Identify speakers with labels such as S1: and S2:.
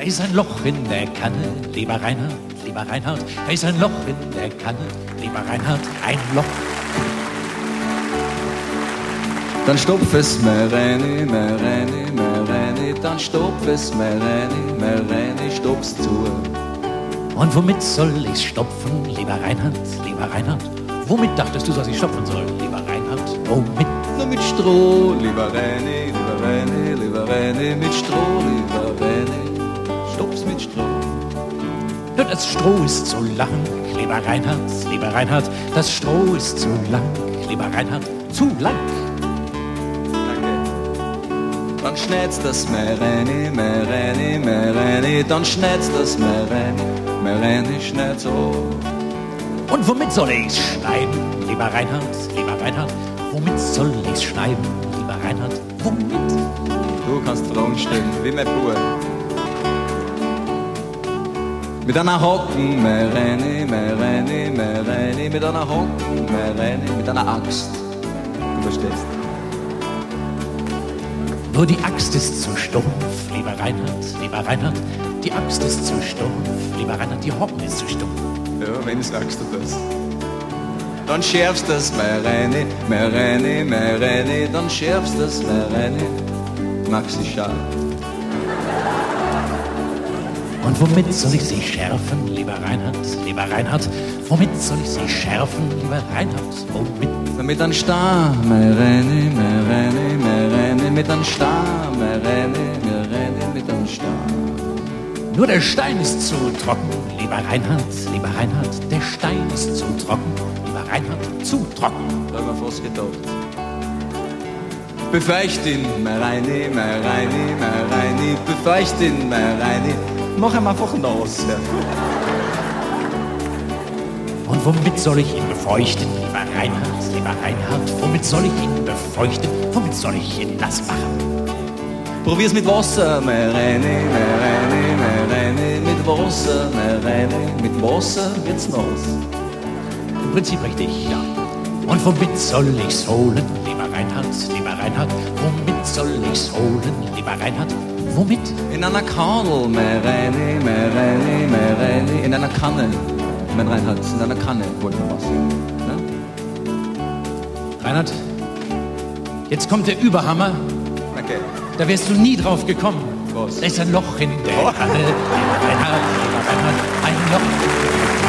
S1: ist ein Loch in der Kanne, lieber Reinhard, da ist ein Loch in der Kanne, lieber Reinhard, ein Loch.
S2: Dann stopf es mehr rein, dann stopf es mehr rein, stopf's zu.
S1: Und womit soll ich's stopfen, lieber Reinhard? Womit dachtest du, dass ich stopfen soll, lieber Reinhard? Womit?
S2: Nur mit Stroh, lieber Reini, mit Stroh, lieber Reini, stopf's mit Stroh.
S1: Nur das Stroh ist zu lang, lieber Reinhard, das Stroh ist zu lang, lieber Reinhard, zu lang.
S2: Dann schnätzt das mehr rein, dann schnätzt das mehr rein, schnätzt so.
S1: Und womit soll ich's schneiden, lieber Reinhard? Womit soll ich's schneiden, lieber Reinhard? Womit?
S2: Du kannst Fragen stellen, wie mein Bruder. Mit einer Hocken, mehr rein, mit einer Hocken, mehr rein, mit einer Axt. Du verstehst?
S1: Nur die Axt ist zu stumpf, lieber Reinhard. Die Axt ist zu stumpf, lieber Reinhard. Die Hocken ist zu stumpf.
S2: Ja, wenn sagst du das. Dann schärfst das mehr rein, dann schärfst das mehr rein. Maxi scharf.
S1: Und womit soll ich sie schärfen, lieber Reinhard? Womit soll ich sie schärfen, lieber Reinhard? Womit?
S2: Mit einem Star, mehr rein, mit einem Star, mehr rein, mit einem Star.
S1: Nur der Stein ist zu trocken, lieber Reinhard. Der Stein ist zu trocken, lieber Reinhard, zu trocken.
S2: Da haben wir fast gedacht. Befeucht ihn, mehr rein, befeucht ihn, mehr rein. Mach ihm einfach nass. Ja.
S1: Und womit soll ich ihn befeuchten, lieber Reinhard? Womit soll ich ihn befeuchten? Womit soll ich ihn nass machen?
S2: Probier's mit Wasser, mehr rein, mit Wasser, mehr rein. Mit Wasser wird's nass.
S1: Im Prinzip richtig, ja. Und womit soll ich's holen, lieber Reinhard? Womit soll ich's holen, lieber Reinhard? Womit?
S2: In einer Kanne, mehr rein, in einer Kanne. Mein Reinhard, in einer Kanne holen wir was. Ja?
S1: Reinhard, jetzt kommt der Überhammer.
S2: Okay.
S1: Da wärst du nie drauf gekommen.
S2: Was?
S1: Da ist ein Loch in der Kanne, lieber Reinhard, ein Loch.